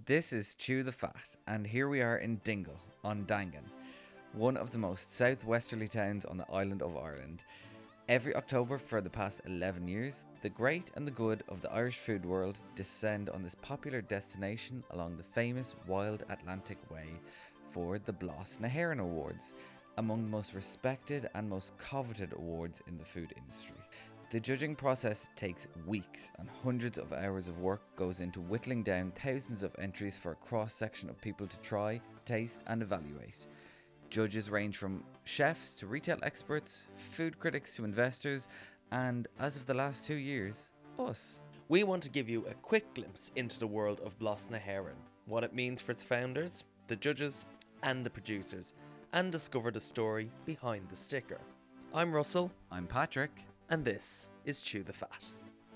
This is Chew the Fat, and here we are in Dingle, on Dangan, one of the most southwesterly towns on the island of Ireland. Every October for the past 11 years, the great and the good of the Irish food world descend on this popular destination along the famous Wild Atlantic Way for the Blas na HÉireann Awards, among the most respected and most coveted awards in the food industry. The judging process takes weeks and hundreds of hours of work goes into whittling down thousands of entries for a cross-section of people to try, taste and evaluate. Judges range from chefs to retail experts, food critics to investors, and as of the last 2 years, us. We want to give you a quick glimpse into the world of Blas na HÉireann, what it means for its founders, the judges and the producers, and discover the story behind the sticker. I'm Russell. I'm Patrick. And this is Chew the Fat.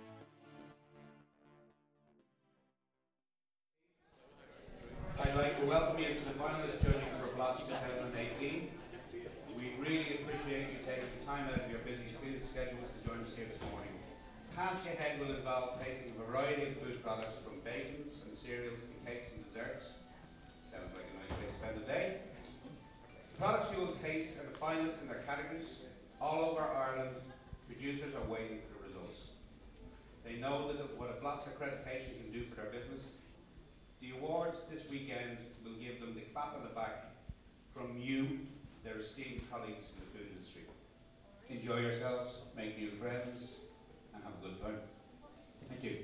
I'd like to welcome you to the finalist judging for Blas 2018. We really appreciate you taking the time out of your busy schedules to join us here this morning. Task ahead will involve tasting a variety of food products from bacons and cereals to cakes and desserts. Sounds like a nice way to spend the day. The products you will taste are the finest in their categories. All over Ireland, producers are waiting for the results. They know that what a Blas accreditation can do for their business. The awards this weekend will give them the clap on the back from you, their esteemed colleagues in the food industry. Enjoy yourselves, make new friends, and have a good time. Thank you.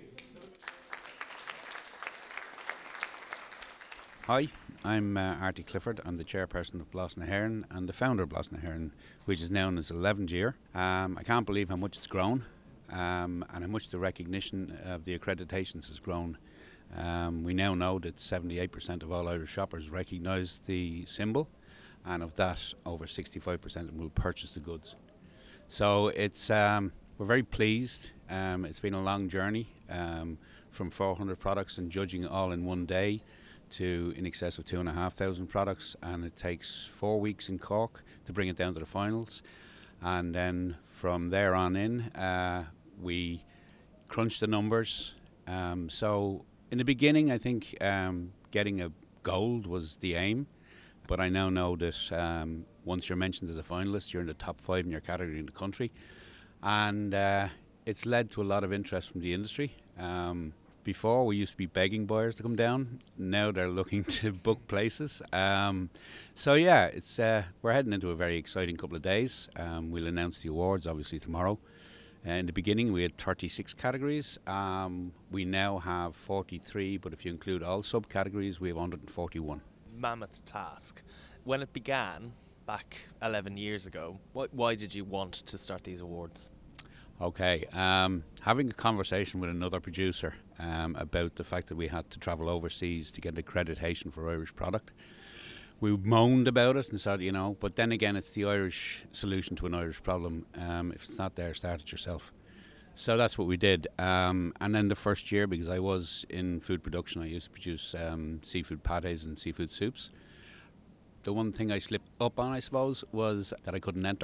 Hi, I'm Artie Clifford. I'm the chairperson of Blas na HÉireann and the founder of Blas na HÉireann, which is now in its 11th year. I can't believe how much it's grown and how much the recognition of the accreditations has grown. We now know that 78% of all Irish shoppers recognise the symbol, and of that, over 65% will purchase the goods. So it's we're very pleased. It's been a long journey from 400 products and judging all in one day to in excess of 2,500 products, and it takes 4 weeks in Cork to bring it down to the finals. And then from there on in, we crunch the numbers. So in the beginning, I think getting a gold was the aim, but I now know that once you're mentioned as a finalist, you're in the top 5 in your category in the country, and it's led to a lot of interest from the industry. Before, we used to be begging buyers to come down. Now they're looking to book places. So yeah, it's we're heading into a very exciting couple of days. We'll announce the awards obviously tomorrow. In the beginning, we had 36 categories. We now have 43, but if you include all subcategories, we have 141. Mammoth task. When it began back 11 years ago, why did you want to start these awards? Okay, having a conversation with another producer about the fact that we had to travel overseas to get accreditation for Irish product. We moaned about it and said, but then again, it's the Irish solution to an Irish problem. If it's not there, start it yourself. So that's what we did. And then the first year, because I was in food production, I used to produce seafood pates and seafood soups. The one thing I slipped up on, I suppose, was that I couldn't enter.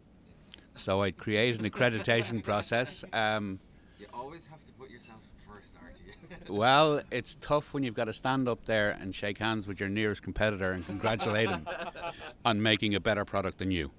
So I created an accreditation process. You always have to put yourself first, Artie. Well, it's tough when you've got to stand up there and shake hands with your nearest competitor and congratulate him on making a better product than you.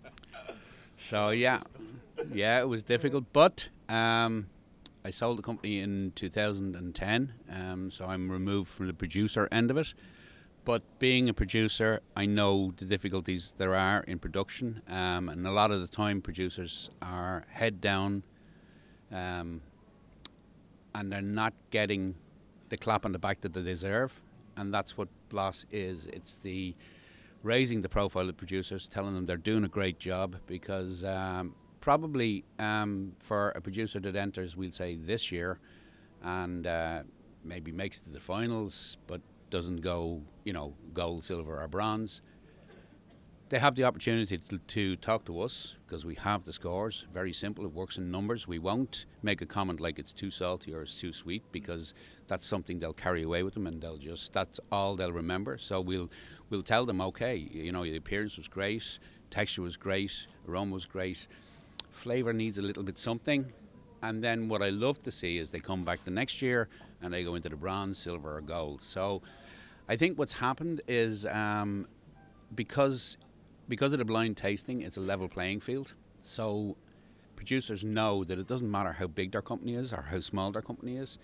So yeah, it was difficult, but I sold the company in 2010, so I'm removed from the producer end of it. But being a producer, I know the difficulties there are in production, and a lot of the time producers are head down and they're not getting the clap on the back that they deserve, and that's what Blas is. It's the raising the profile of producers, telling them they're doing a great job, because probably for a producer that enters, we'll say this year, and maybe makes it to the finals, but doesn't go, gold, silver or bronze, they have the opportunity to talk to us because we have the scores. Very simple, it works in numbers. We won't make a comment like it's too salty or it's too sweet, because that's something they'll carry away with them and that's all they'll remember. So we'll tell them, okay, the appearance was great, texture was great, aroma was great, flavour needs a little bit something. And then what I love to see is they come back the next year and they go into the bronze, silver, or gold. So I think what's happened is because of the blind tasting, it's a level playing field. So producers know that it doesn't matter how big their company is or how small their company is,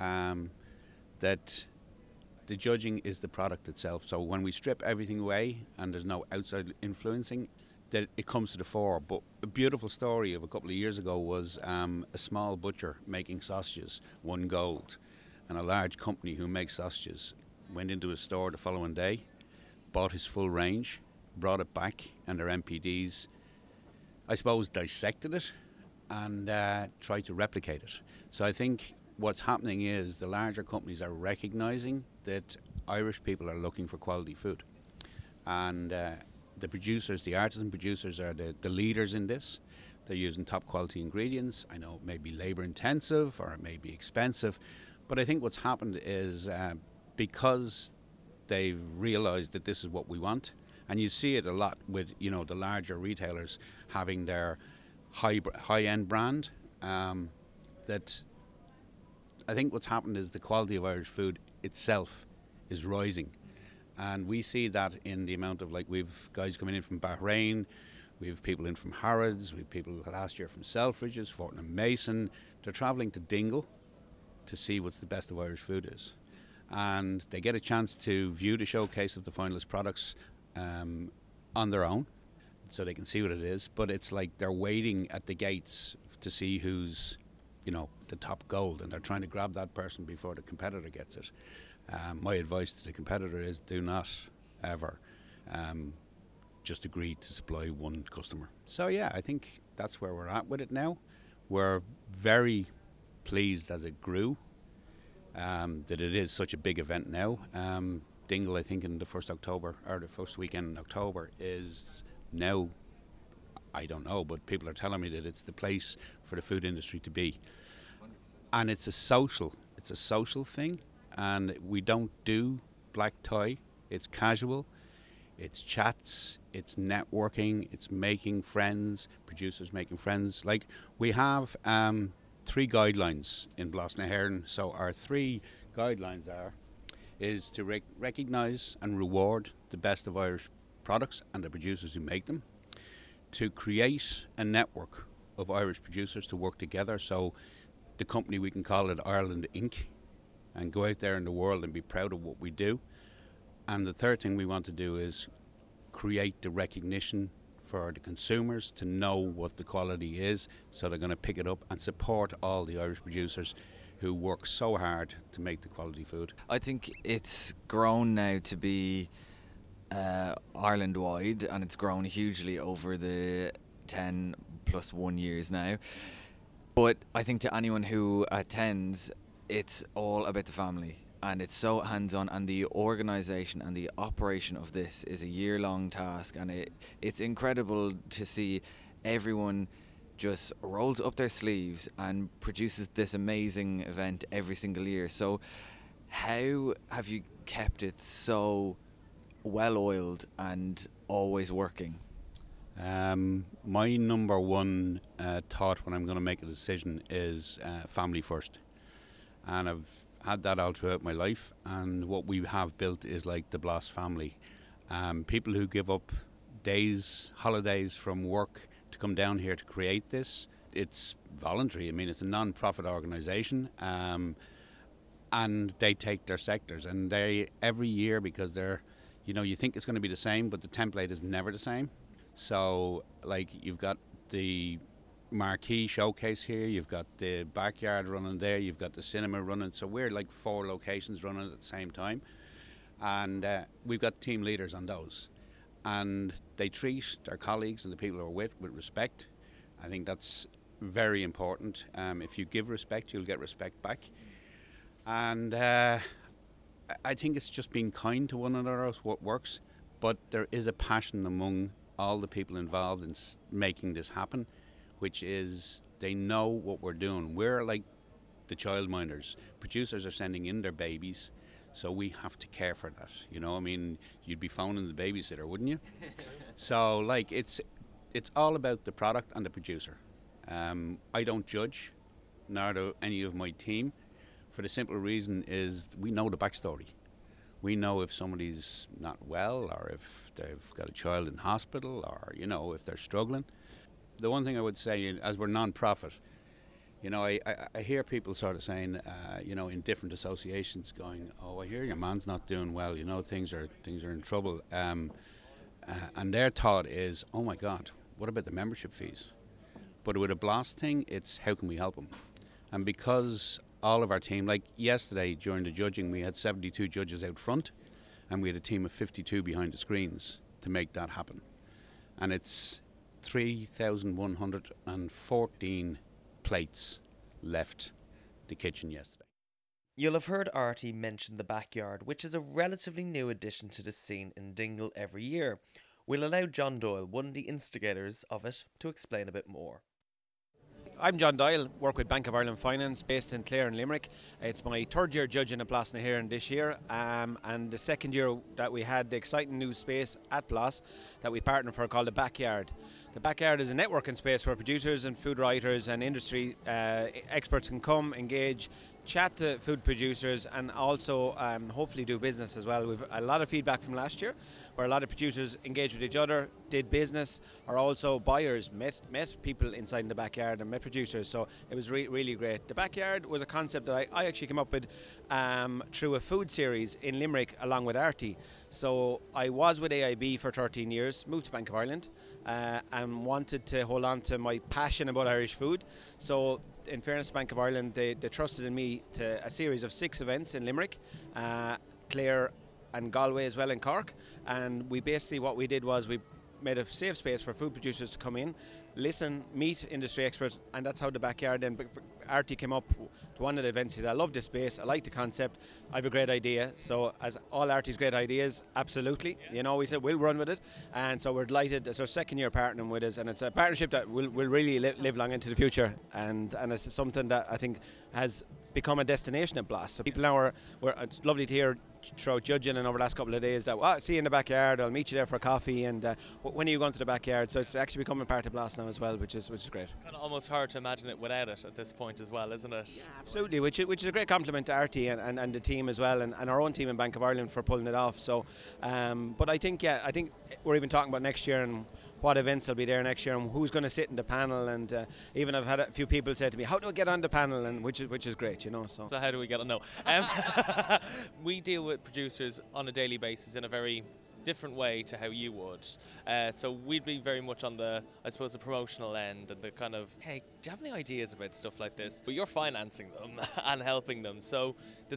that the judging is the product itself. So when we strip everything away and there's no outside influencing, that it comes to the fore. But a beautiful story of a couple of years ago was a small butcher making sausages won gold, and a large company who makes sausages went into a store the following day, bought his full range, brought it back, and their MPDs, I suppose, dissected it and tried to replicate it. So I think what's happening is the larger companies are recognising that Irish people are looking for quality food. And the producers, the artisan producers, are the leaders in this. They're using top quality ingredients. I know it may be labour intensive or it may be expensive, but I think what's happened is because they've realised that this is what we want, and you see it a lot with, you know, the larger retailers having their high-end brand, that I think what's happened is the quality of Irish food itself is rising. And we see that in the amount of, like, we've guys coming in from Bahrain, we have people in from Harrods, we have people last year from Selfridges, Fortnum Mason. They're travelling to Dingle to see what's the best of Irish food is. And they get a chance to view the showcase of the finalist products on their own, so they can see what it is. But it's like they're waiting at the gates to see who's, you know, the top gold, and they're trying to grab that person before the competitor gets it. My advice to the competitor is do not ever just agree to supply one customer. So yeah, I think that's where we're at with it now. We're very pleased as it grew, that it is such a big event now. Dingle, I think in the first weekend in October is now, I don't know, but people are telling me that it's the place for the food industry to be. 100%. And it's a social thing, and we don't do black tie. It's casual, it's chats, it's networking, it's making friends, producers making friends. Like, we have 3 guidelines in Blas na hÉireann. So our 3 guidelines is to recognise and reward the best of Irish products and the producers who make them, to create a network of Irish producers to work together. So the company, we can call it Ireland Inc., and go out there in the world and be proud of what we do. And the third thing we want to do is create the recognition for the consumers to know what the quality is, so they're going to pick it up and support all the Irish producers who work so hard to make the quality food. I think it's grown now to be Ireland-wide, and it's grown hugely over the 10 plus 1 years now. But I think to anyone who attends, it's all about the family, and it's so hands-on, and the organisation and the operation of this is a year-long task, and it's incredible to see everyone just rolls up their sleeves and produces this amazing event every single year. So how have you kept it so well-oiled and always working? My number one thought when I'm going to make a decision is family first. And I've had that all throughout my life, and what we have built is like the Blas family. People who give up days, holidays from work to come down here to create this. It's voluntary. I mean, it's a non-profit organisation, and they take their sectors, and they every year, because they're, you know, you think it's going to be the same, but the template is never the same. So, like, you've got the marquee showcase here, you've got the backyard running there, you've got the cinema running. So we're like 4 locations running at the same time, and we've got team leaders on those, and they treat their colleagues and the people who are with respect. I think that's very important. If you give respect, you'll get respect back. And I think it's just being kind to one another is what works. But there is a passion among all the people involved in making this happen, which is they know what we're doing. We're like the childminders. Producers are sending in their babies, so we have to care for that. You know, I mean, you'd be phoning the babysitter, wouldn't you? So, like, it's all about the product and the producer. I don't judge, nor do any of my team. for the simple reason is we know the backstory. We know if somebody's not well, or if they've got a child in hospital, or if they're struggling. The one thing I would say, as we're non-profit, I hear people sort of saying, in different associations, going, "Oh, I hear your man's not doing well. Things are in trouble." And their thought is, "Oh my God, what about the membership fees?" But with a BLAS thing, it's how can we help them? And because all of our team, like yesterday during the judging, we had 72 judges out front, and we had a team of 52 behind the screens to make that happen. And it's 3,114 plates left the kitchen yesterday. You'll have heard Artie mention the backyard, which is a relatively new addition to the scene in Dingle every year. We'll allow John Doyle, one of the instigators of it, to explain a bit more. I'm John Doyle, work with Bank of Ireland Finance based in Clare and Limerick. It's my third year judging at Blas na HÉireann this year, and the second year that we had the exciting new space at Blas that we partnered for called the Backyard. The Backyard is a networking space where producers and food writers and industry experts can come, engage, chat to food producers, and also hopefully do business as well. We've a lot of feedback from last year where a lot of producers engaged with each other, did business, or also buyers met people inside in the backyard and met producers, so it was really great. The Backyard was a concept that I actually came up with through a food series in Limerick along with Artie. So I was with AIB for 13 years, moved to Bank of Ireland and wanted to hold on to my passion about Irish food. So in fairness to Bank of Ireland, they trusted in me to a series of 6 events in Limerick, Clare and Galway as well in Cork. And we basically, what we did was we made a safe space for food producers to come in, listen, meet industry experts, and that's how the Backyard then. Artie came up to one of the events. He said, "I love this space, I like the concept, I have a great idea." So as all Artie's great ideas, absolutely, we said we'll run with it, and so we're delighted. It's our second year partnering with us, and it's a partnership that will really live long into the future, and it's something that I think has become a destination at Blas. So people now it's lovely to hear throughout judging and over the last couple of days that, see you in the Backyard, I'll meet you there for a coffee, and when are you going to the Backyard? So it's actually becoming part of Blas now as well, which is great. Kind of almost hard to imagine it without it at this point as well, isn't it? Yeah, absolutely, which is a great compliment to Artie and the team as well, and our own team in Bank of Ireland for pulling it off. So, but I think we're even talking about next year and what events will be there next year and who's going to sit in the panel, and even I've had a few people say to me, "How do I get on the panel?" and which is great, So how do we get on? No, we deal with producers on a daily basis in a very different way to how you would. So we'd be very much on the promotional end and the kind of, hey, do you have any ideas about stuff like this? But you're financing them and helping them. So the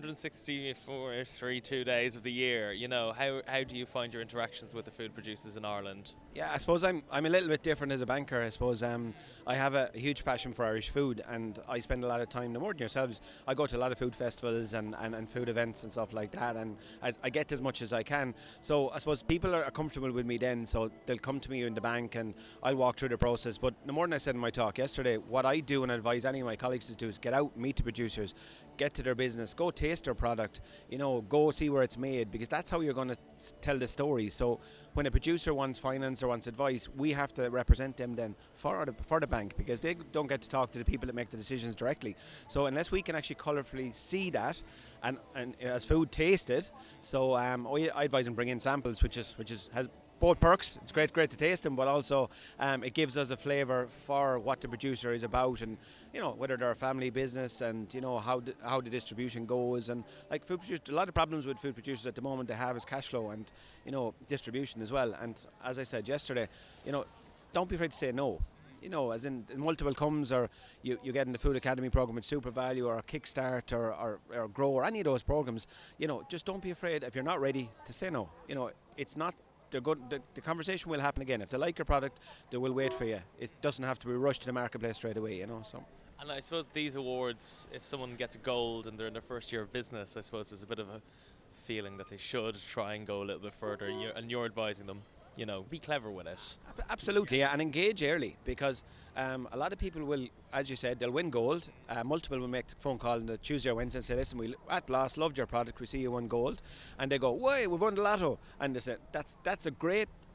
362 days of the year, how do you find your interactions with the food producers in Ireland? Yeah, I suppose I'm a little bit different as a banker. I suppose I have a huge passion for Irish food, and I spend a lot of time, no more than yourselves. I go to a lot of food festivals and food events and stuff like that, and I get as much as I can. So I suppose people are comfortable with me then, so they'll come to me in the bank and I'll walk through the process. But no more than I said in my talk yesterday, what I do and advise any of my colleagues to do is get out, meet the producers, get to their business, go taste their product, go see where it's made, because that's how you're going to tell the story. So when a producer wants finance or wants advice, we have to represent them then for the bank, because they don't get to talk to the people that make the decisions directly. So unless we can actually colourfully see that and as food tasted, so I advise them bring in samples, which has both perks. It's great to taste them, but also it gives us a flavour for what the producer is about, and whether they're a family business, and how the distribution goes. And like food producers, a lot of problems with food producers at the moment they have is cash flow and distribution as well. And as I said yesterday, don't be afraid to say no. As in multiple comes, or you get in the Food Academy program with Super Value or Kickstart or Grow or any of those programs, just don't be afraid if you're not ready to say no. It's not. They're good. The conversation will happen again. If they like your product, they will wait for you. It doesn't have to be rushed to the marketplace straight away, So. And I suppose these awards, if someone gets gold and they're in their first year of business, I suppose there's a bit of a feeling that they should try and go a little bit further. And you're advising them, be clever with it. Absolutely, yeah, and engage early, because a lot of people will, as you said, they'll win gold. Multiple will make the phone call on the Tuesday or Wednesday and say, "Listen, we at Blas loved your product. We see you won gold," and they go, "Why, we've won the lotto!" And they say, "That's a great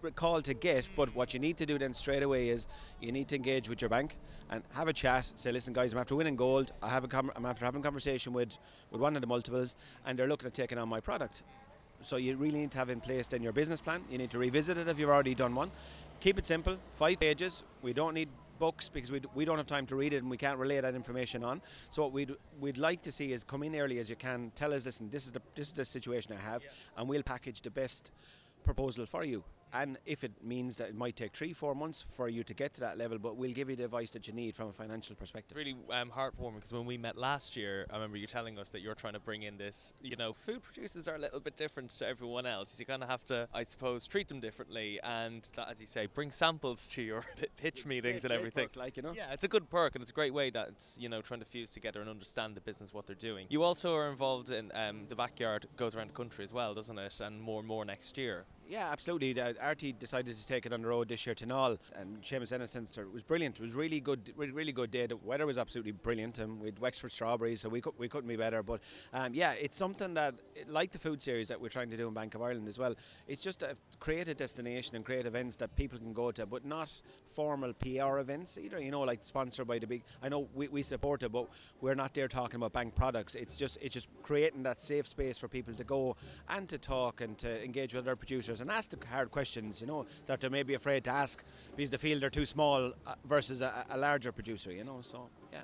call to get, but what you need to do then straight away is you need to engage with your bank and have a chat. Say, listen, guys, I'm after winning gold. I'm after having a conversation with one of the multiples, and they're looking at taking on my product. So you really need to have in place then your business plan. You need to revisit it if you've already done one. Keep it simple, 5 pages. We don't need books because we don't have time to read it and we can't relay that information on. So what we'd like to see is come in early as you can. Tell us, listen, this is the situation I have, and we'll package the best proposal for you. And if it means that it might take 3-4 months for you to get to that level, but we'll give you the advice that you need from a financial perspective. Really heartwarming, because when we met last year, I remember you telling us that you're trying to bring in this, food producers are a little bit different to everyone else. You kind of have to, I suppose, treat them differently, and that, as you say, bring samples to your pitch meetings and everything. Perk, Yeah, it's a good perk, and it's a great way that it's, trying to fuse together and understand the business, what they're doing. You also are involved in the backyard goes around the country as well, doesn't it? And more next year. Yeah, absolutely. RT decided to take it on the road this year to Knoll, and Seamus Ennis Centre. It was brilliant. It was really good day. The weather was absolutely brilliant, and with Wexford strawberries, so we couldn't be better. But it's something that, like the food series that we're trying to do in Bank of Ireland as well, it's just to create a destination and create events that people can go to, but not formal PR events either. Like sponsored by the big. I know we support it, but we're not there talking about bank products. It's just creating that safe space for people to go and to talk and to engage with other producers and ask the hard questions, that they may be afraid to ask because they feel they're too small versus a larger producer, so yeah.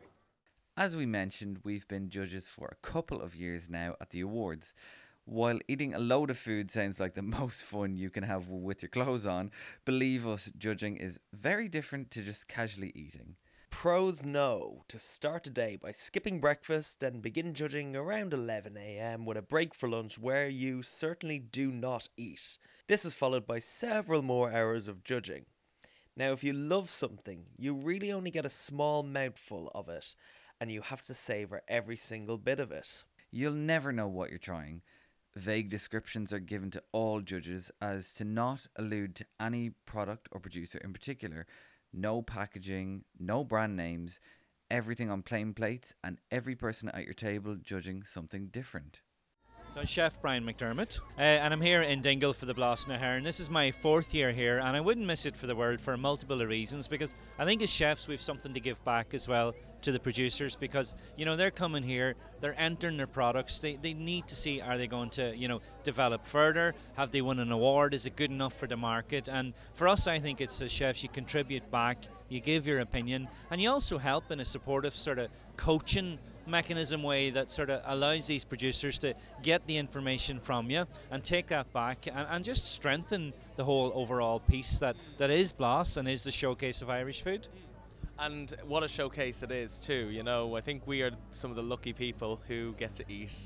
As we mentioned, we've been judges for a couple of years now at the awards. While eating a load of food sounds like the most fun you can have with your clothes on, believe us, judging is very different to just casually eating. Pros know to start a day by skipping breakfast and begin judging around 11 a.m. with a break for lunch where you certainly do not eat. This is followed by several more hours of judging. Now, if you love something, you really only get a small mouthful of it, and you have to savour every single bit of it. You'll never know what you're trying. Vague descriptions are given to all judges as to not allude to any product or producer in particular. No packaging, no brand names, everything on plain plates, and every person at your table judging something different. So I'm Chef Brian McDermott, and I'm here in Dingle for the Blas na hÉireann. This is my 4th year here, and I wouldn't miss it for the world for multiple reasons, because I think as chefs we've something to give back as well to the producers, because they're coming here, they're entering their products, they need to see, are they going to develop further, have they won an award, is it good enough for the market? And for us, I think it's as chefs, you contribute back, you give your opinion, and you also help in a supportive sort of coaching mechanism way that sort of allows these producers to get the information from you and take that back and just strengthen the whole overall piece that is Blas and is the showcase of Irish food. And what a showcase it is too, I think we are some of the lucky people who get to eat,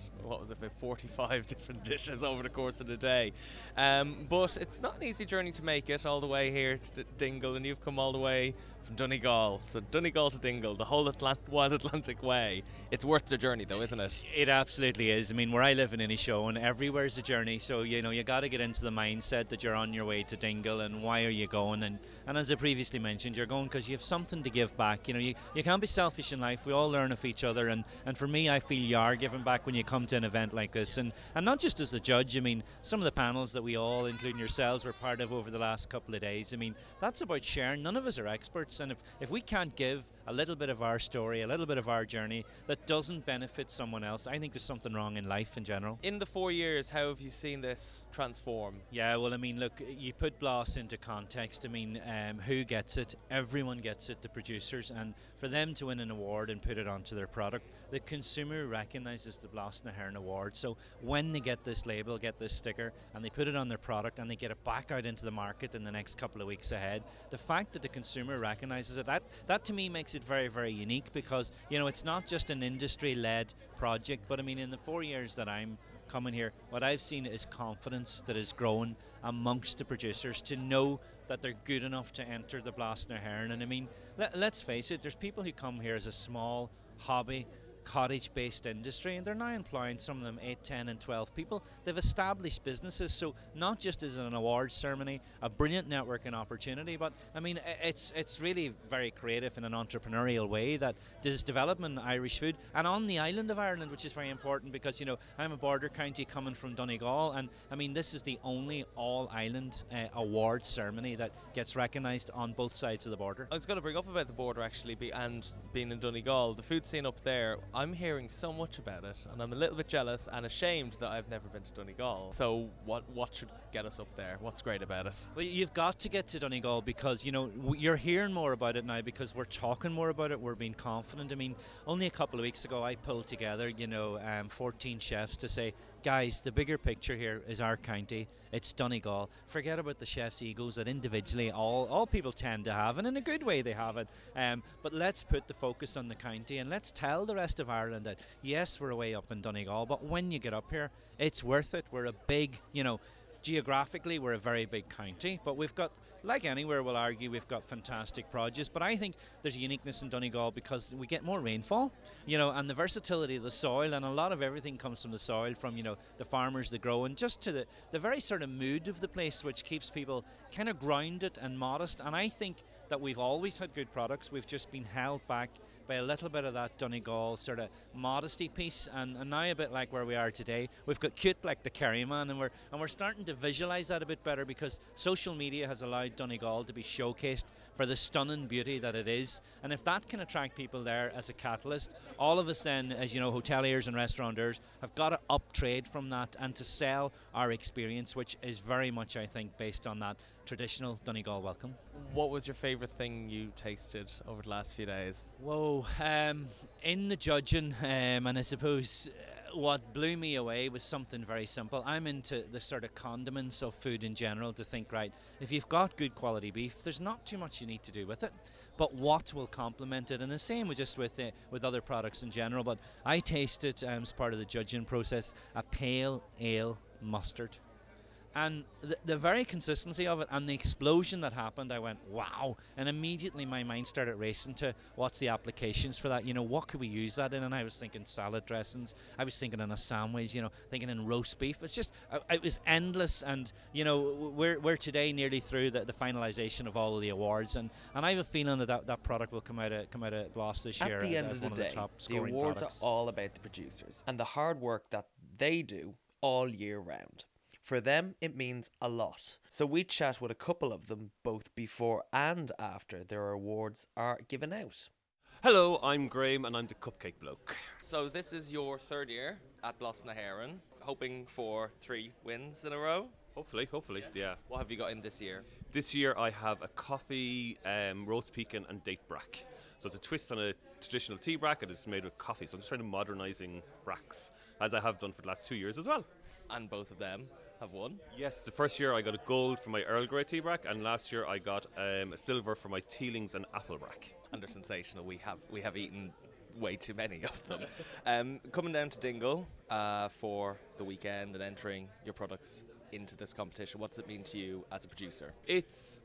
45 different dishes over the course of the day. But it's not an easy journey to make it all the way here to Dingle, and you've come all the way from Donegal. So Donegal to Dingle, the whole Wild Atlantic way. It's worth the journey though, isn't it? It absolutely is. I mean, where I live in Inishowen, everywhere's a journey, so you got to get into the mindset that you're on your way to Dingle and why are you going, and as I previously mentioned, you're going because you have something to give back. You can't be selfish in life. We all learn of each other, and for me, I feel you are giving back when you come to an event like this, and not just as a judge. I mean, some of the panels that we all, including yourselves, were part of over the last couple of days, I mean, that's about sharing. None of us are experts, and if we can't give a little bit of our story, a little bit of our journey that doesn't benefit someone else, I think there's something wrong in life in general. In the 4 years, how have you seen this transform? Yeah, well, I mean, look, you put Blas into context. I mean, who gets it? Everyone gets it, the producers, and for them to win an award and put it onto their product, the consumer recognises the Blas na hÉireann award. So when they get this label, get this sticker, and they put it on their product and they get it back out into the market in the next couple of weeks ahead, the fact that the consumer recognises it, that to me makes it very, very unique, because it's not just an industry-led project, but I mean, in the 4 years that I'm coming here, what I've seen is confidence that is growing amongst the producers to know that they're good enough to enter the Blas na hÉireann. And I mean, let's face it, there's people who come here as a small hobby cottage-based industry, and they're now employing some of them 8, 10 and 12 people. They've established businesses, so not just as an awards ceremony, a brilliant networking opportunity, but I mean it's really very creative in an entrepreneurial way that is developing Irish food, and on the island of Ireland, which is very important because, you know, I'm a border county coming from Donegal, and I mean this is the only all-island awards ceremony that gets recognised on both sides of the border. I was going to bring up about the border actually, and being in Donegal, the food scene up there. I'm hearing so much about it, and I'm a little bit jealous and ashamed that I've never been to Donegal. So what should get us up there? What's great about it? Well, you've got to get to Donegal because, you know, you're hearing more about it now because we're talking more about it. We're being confident. I mean, only a couple of weeks ago, I pulled together, 14 chefs to say, guys, the bigger picture here is our county. It's Donegal. Forget about the chef's egos that individually all people tend to have, and in a good way they have it. But let's put the focus on the county, and let's tell the rest of Ireland that yes, we're away up in Donegal, but when you get up here, it's worth it. We're a big, geographically we're a very big county, but we've got, like anywhere we'll argue, we've got fantastic produce, but I think there's a uniqueness in Donegal because we get more rainfall, and the versatility of the soil, and a lot of everything comes from the soil, from the farmers that grow, and just to the very sort of mood of the place, which keeps people kind of grounded and modest. And I think that we've always had good products. We've just been held back by a little bit of that Donegal sort of modesty piece, and now a bit like where we are today, we've got cute like the Kerryman, and we're starting to visualise that a bit better because social media has allowed Donegal to be showcased for the stunning beauty that it is. And if that can attract people there as a catalyst, all of us then, as you know, hoteliers and restaurateurs have got to up trade from that and to sell our experience, which is very much, I think, based on that traditional Donegal welcome. What was your favourite thing you tasted over the last few days? Whoa, in the judging, and I suppose what blew me away was something very simple. I'm into the sort of condiments of food in general, to think, right, if you've got good quality beef, there's not too much you need to do with it, but what will complement it? And the same with other products in general. But I tasted, as part of the judging process, a pale ale mustard. And the very consistency of it and the explosion that happened, I went, wow. And immediately my mind started racing to what's the applications for that? What could we use that in? And I was thinking salad dressings. I was thinking in a sandwich, thinking in roast beef. It's just, it was endless. And, we're today nearly through the finalisation of all of the awards. And I have a feeling that product will come out of Blas this year. At the end of the day, the awards are all about the producers and the hard work that they do all year round. For them, it means a lot. So we chat with a couple of them both before and after their awards are given out. Hello, I'm Graham and I'm the Cupcake Bloke. So this is your third year at Blas na HÉireann, hoping for 3 wins in a row? Hopefully, yeah. What have you got in this year? This year I have a coffee, roast pecan and date brack. So it's a twist on a traditional tea brack and it's made with coffee. So I'm just trying to modernising bracks, as I have done for the last 2 years as well. And both of them have won? Yes, the first year I got a gold for my Earl Grey tea brack, and last year I got a silver for my Teelings and apple brack. And they're sensational. We have eaten way too many of them. Coming down to Dingle for the weekend and entering your products into this competition, what does it mean to you as a producer? It's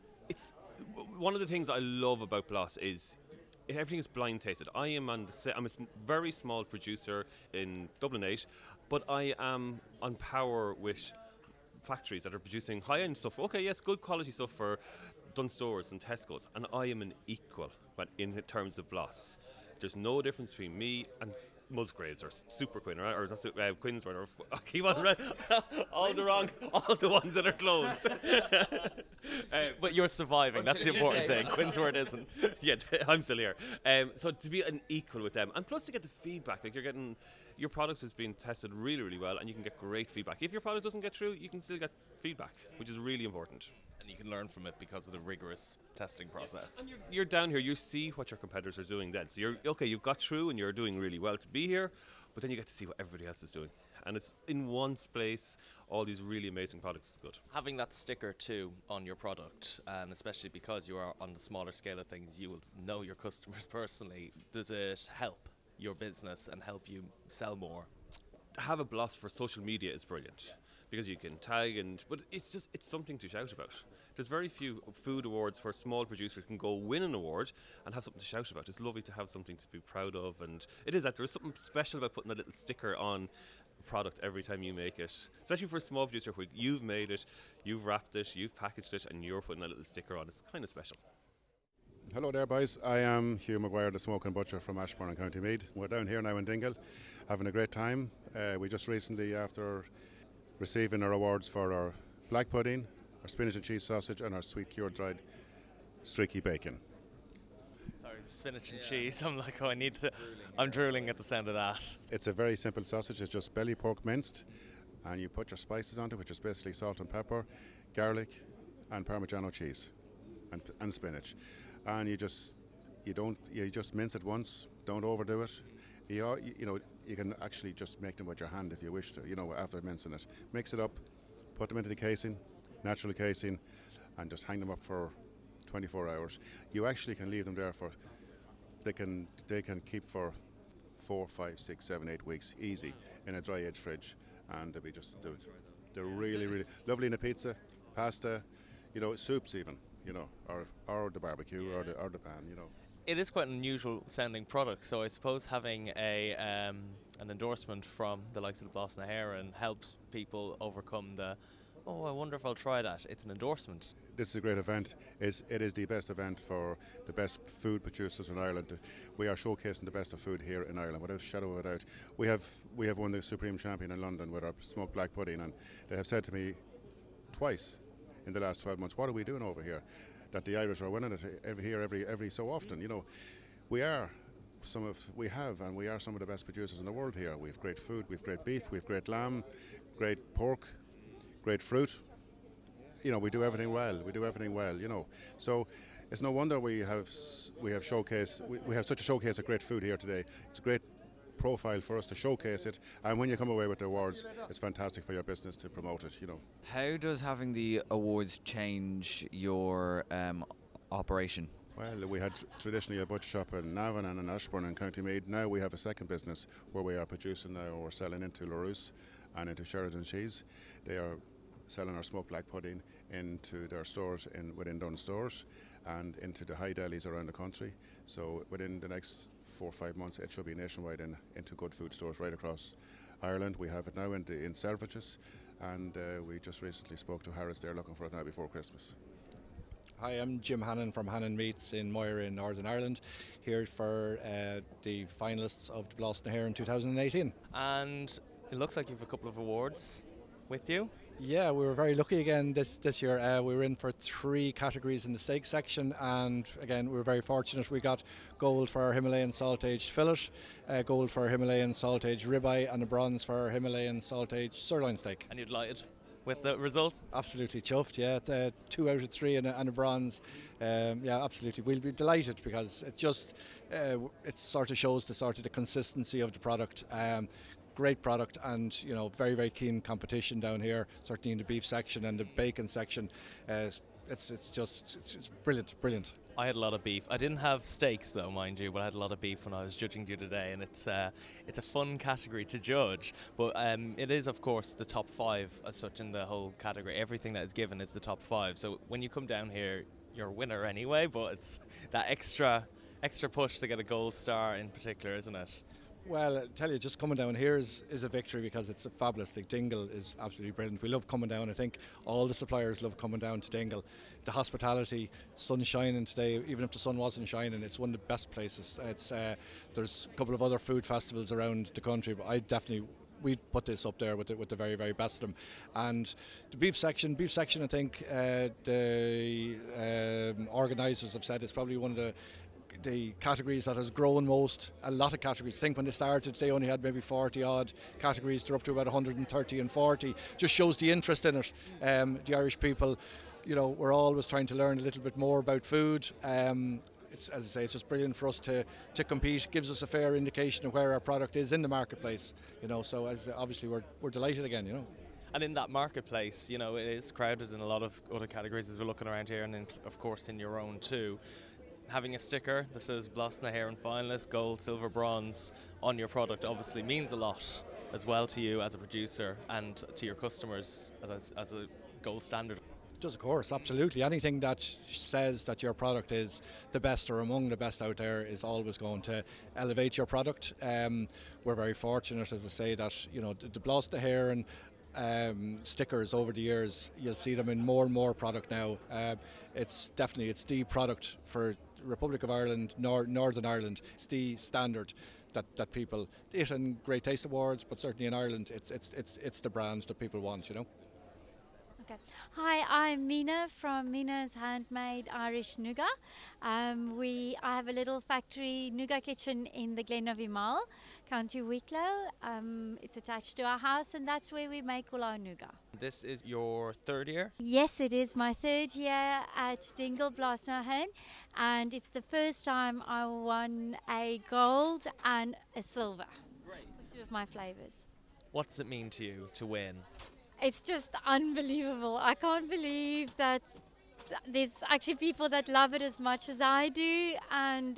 one of the things I love about Blas is everything is blind tasted. I'm a very small producer in Dublin 8, but I am on power with factories that are producing high-end stuff. Okay, yes, good quality stuff for Dunstores and Tesco's, and I am an equal in terms of Blas. There's no difference between me and Musgraves or Super Quinn or that's Quinn's or keep on all the ones that are closed. But you're surviving. That's the important thing. Quinsword isn't. Yeah, I'm still here. So to be an equal with them, and plus to get the feedback, like your product is being tested really, really well, and you can get great feedback. If your product doesn't get through, you can still get feedback, which is really important. And you can learn from it because of the rigorous testing process. And you're down here, you see what your competitors are doing then. So you've got through and you're doing really well to be here, but then you get to see what everybody else is doing. And it's in one place, all these really amazing products is good. Having that sticker too on your product, and especially because you are on the smaller scale of things, you will know your customers personally. Does it help your business and help you sell more? Have a Blas for social media is brilliant, because you can tag but it's something to shout about. There's very few food awards where small producers can go win an award and have something to shout about. It's lovely to have something to be proud of, and it is that there's something special about putting a little sticker on a product every time you make it, especially for a small producer where you've made it, you've wrapped it, you've packaged it, and you're putting a little sticker on. It's kind of special. Hello there, boys. I am Hugh Maguire, the Smoking Butcher from Ashbourne in County Meath. We're down here now in Dingle, having a great time. We just recently, after receiving our awards for our black pudding, our spinach and cheese sausage, and our sweet cured dried streaky bacon. Sorry, the spinach and cheese. I'm like, oh, I'm drooling at the sound of that. It's a very simple sausage. It's just belly pork minced, and you put your spices onto it, which is basically salt and pepper, garlic, and Parmigiano cheese, and spinach. And you just mince it once. Don't overdo it. You can actually just make them with your hand if you wish to. After mincing it, mix it up, put them into the casing, natural casing, and just hang them up for 24 hours. You actually can leave them there they can keep for 4, 5, 6, 7, 8 weeks easy in a dry edge fridge, and they're really, really lovely in a pizza, pasta, soups even. Or the barbecue or the pan. It is quite an unusual sounding product, so I suppose having an endorsement from the likes of the Blas na HÉireann helps people overcome I wonder if I'll try that. It's an endorsement. This is a great event. It is the best event for the best food producers in Ireland. We are showcasing the best of food here in Ireland, without a shadow of a doubt. We have won the Supreme Champion in London with our smoked black pudding, and they have said to me twice in the last 12 months, what are we doing over here? That the Irish are winning it every so often. We are some of the best producers in the world here. We have great food, we have great beef, we have great lamb, great pork, great fruit. We do everything well. So it's no wonder we have showcase. We have such a showcase of great food here today. It's a great profile for us to showcase it, and when you come away with the awards, it's fantastic for your business to promote it. How does having the awards change your operation? Well, we had traditionally a butcher shop in Navan and in Ashbourne in County Meath. Now we have a second business where we are producing now. We're selling into Larousse and into Sheridan Cheese. They are selling our smoked black pudding into their stores within Dunnes Stores and into the high delis around the country. So within the next 4 or 5 months, it should be nationwide into good food stores right across Ireland. We have it now in Selfridges, and we just recently spoke to Harrods. They're looking for it now before Christmas. Hi, I'm Jim Hannon from Hannon Meats in Moira in Northern Ireland, here for the finalists of the Blas na HÉireann 2018. And it looks like you have a couple of awards with you. Yeah, we were very lucky again this year. We were in for 3 categories in the steak section, and again we were very fortunate. We got gold for our Himalayan salt-aged fillet, gold for our Himalayan salt-aged ribeye, and a bronze for our Himalayan salt-aged sirloin steak. And you're delighted with the results? Absolutely chuffed, yeah. 2 out of 3 and a bronze. Yeah, absolutely. We'll be delighted because it just it sort of shows the consistency of the product. Great product, and very, very keen competition down here, certainly in the beef section and the bacon section. It's brilliant. I had a lot of beef. I didn't have steaks though, mind you, but I had a lot of beef when I was judging you today, and it's a fun category to judge. But it is, of course, the top 5 as such in the whole category. Everything that is given is the top 5. So when you come down here, you're a winner anyway. But it's that extra push to get a gold star in particular, isn't it? Well, I tell you, just coming down here is a victory because it's a fabulous. Like, Dingle is absolutely brilliant. We love coming down. I think all the suppliers love coming down to Dingle. The hospitality, sun's shining today. Even if the sun wasn't shining, it's one of the best places. It's there's a couple of other food festivals around the country, but we'd put this up there with the very, very best of them. And the beef section, I think the organisers have said it's probably one of the categories that has grown most. A lot of categories. I think when they started, they only had maybe 40 odd categories. They're up to about 130 and 40. Just shows the interest in it. The Irish people, we're always trying to learn a little bit more about food. It's, as I say, it's just brilliant for us to compete. Gives us a fair indication of where our product is in the marketplace. So as obviously we're delighted again. And in that marketplace, it is crowded in a lot of other categories as we're looking around here, and of course in your own too. Having a sticker that says Blas na HÉireann finalist, gold, silver, bronze on your product obviously means a lot as well to you as a producer and to your customers as a gold standard? Just of course, absolutely. Anything that says that your product is the best or among the best out there is always going to elevate your product. We're very fortunate, as I say, that the Blas na hÉireann stickers over the years, you'll see them in more and more product now. It's the product for Republic of Ireland, Northern Ireland. It's the standard that people, it and Great Taste Awards, but certainly in Ireland, it's the brand that people want. Okay. Hi, I'm Mina from Mina's Handmade Irish Nougat. I have a little factory nougat kitchen in the Glen of Imal, County Wicklow. It's attached to our house, and that's where we make all our nougat. This is your third year? Yes, it is my third year at Dingle Blas na hÉireann, and it's the first time I won a gold and a silver for two of my flavours. What does it mean to you to win? It's just unbelievable. I can't believe that there's actually people that love it as much as I do, and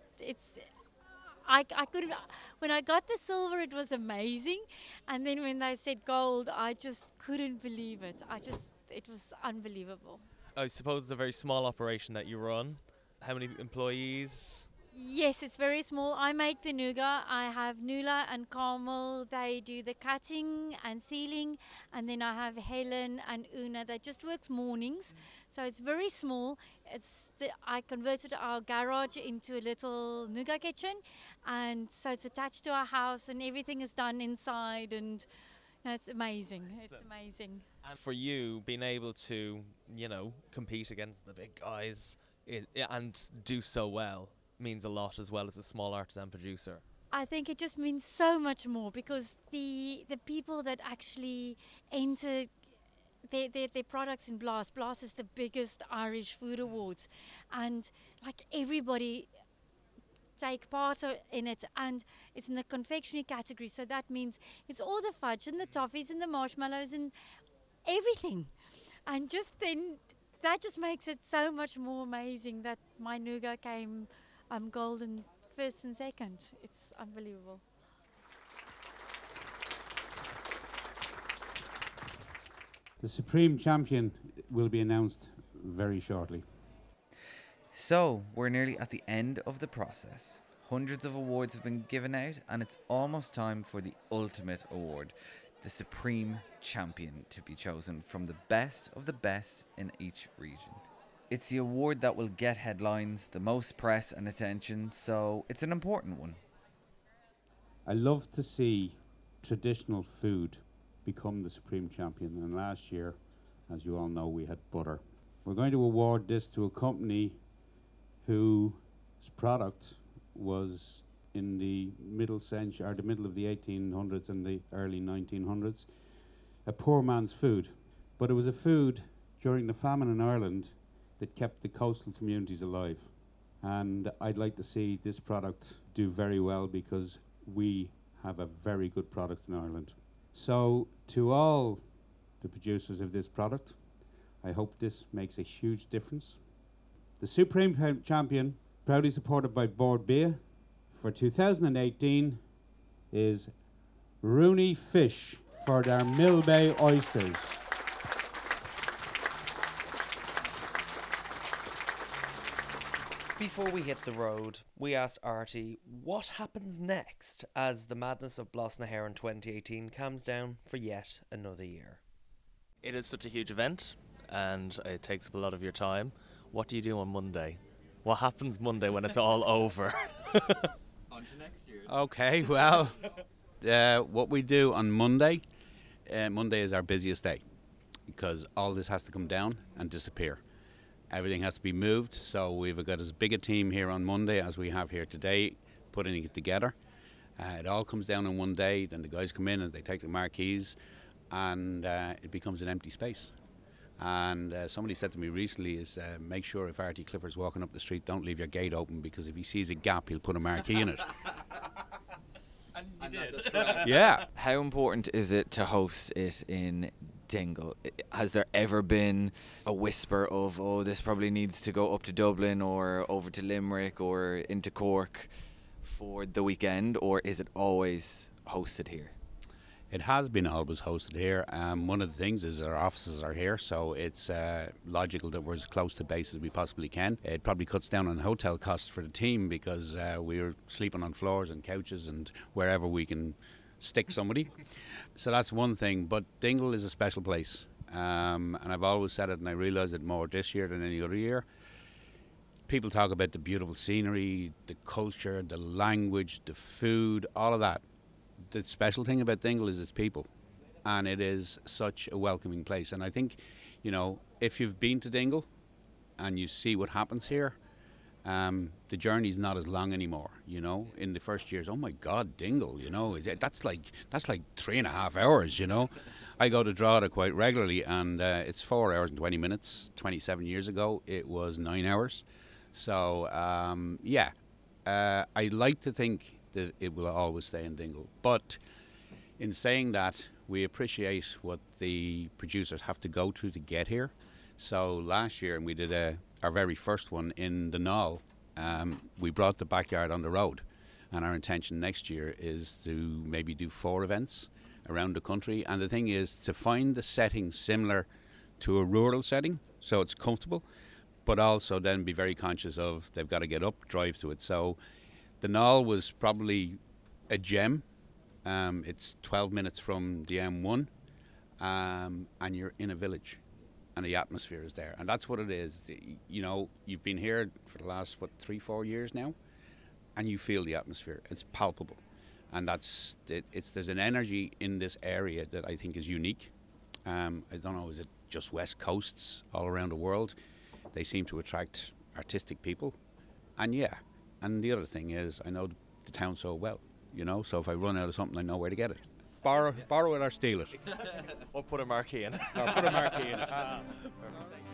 I couldn't. When I got the silver, it was amazing, and then when they said gold, I just couldn't believe it. It was unbelievable. I suppose it's a very small operation that you run. How many employees? Yes, it's very small. I make the nougat. I have Nuala and Carmel. They do the cutting and sealing. And then I have Helen and Una that just works mornings. So it's very small. I converted our garage into a little nougat kitchen. And so it's attached to our house and everything is done inside. And it's amazing. It's amazing. And for you, being able to, compete against the big guys and do so well means a lot, as well as a small artisan producer. I think it just means so much more, because the people that actually enter their products in Blas is the biggest Irish food awards, and like everybody take part in it, and it's in the confectionery category, so that means it's all the fudge and the toffees and the marshmallows and everything, and just then that just makes it so much more amazing that my nougat came golden first and second. It's unbelievable. The Supreme Champion will be announced very shortly. So, we're nearly at the end of the process. Hundreds of awards have been given out, and it's almost time for the ultimate award, the Supreme Champion, to be chosen from the best of the best in each region. It's the award that will get headlines, the most press and attention, so it's an important one. I love to see traditional food become the Supreme Champion, and last year, as you all know, we had butter. We're going to award this to a company whose product was in the middle century, or the middle of the 1800s and the early 1900s, a poor man's food. But it was a food during the famine in Ireland that kept the coastal communities alive. And I'd like to see this product do very well, because we have a very good product in Ireland. So to all the producers of this product, I hope this makes a huge difference. The Supreme Champion, proudly supported by Bord Bia, for 2018 is Rooney Fish for their Mill Bay oysters. Before we hit the road, we asked Artie what happens next as the madness of Blas na hÉireann 2018 calms down for yet another year. It is such a huge event, and it takes up a lot of your time. What do you do on Monday? What happens Monday when it's all over? On to next year. Okay, well, what we do on Monday, Monday is our busiest day, because all this has to come down and disappear. Everything has to be moved, so we've got as big a team here on Monday as we have here today, putting it together. It all comes down in one day, then the guys come in and they take the marquees, and it becomes an empty space. And somebody said to me recently make sure if Artie Clifford's walking up the street, don't leave your gate open, because if he sees a gap, he'll put a marquee in it. And you did. Yeah. How important is it to host it in Dingle? Has there ever been a whisper of, this probably needs to go up to Dublin or over to Limerick or into Cork for the weekend, or is it always hosted here? It has been always hosted here. One of the things is our offices are here, so it's logical that we're as close to base as we possibly can. It probably cuts down on hotel costs for the team because we're sleeping on floors and couches and wherever we can stick somebody. So that's one thing, but Dingle is a special place. And I've always said it, and I realise it more this year than any other year. People talk about the beautiful scenery, the culture, the language, the food, all of that. The special thing about Dingle is its people, and it is such a welcoming place. And I think, you know, if you've been to Dingle and you see what happens here, the journey's not as long anymore. You know, in the first years, oh my God, Dingle, you know, that's like 3.5 hours. You know, I go to Drogheda quite regularly, and it's 4 hours and 20 minutes. 27 years ago, it was 9 hours. So I like to think that it will always stay in Dingle. But in saying that, we appreciate what the producers have to go through to get here. So last year, and we did our very first one in the Knoll, we brought the backyard on the road. And our intention next year is to maybe do 4 events around the country. And the thing is to find the setting similar to a rural setting, so it's comfortable, but also then be very conscious of they've got to get up, drive to it. So the Knoll was probably a gem. It's 12 minutes from the M1, and you're in a village, and the atmosphere is there. And that's what it is. You know, you've been here for the last, 3-4 years now, and you feel the atmosphere. It's palpable. And there's an energy in this area that I think is unique. I don't know, is it just West Coasts all around the world? They seem to attract artistic people. And and the other thing is, I know the town so well, you know, so if I run out of something, I know where to get it. Borrow it or steal it. Or put a marquee in. Or put a marquee in.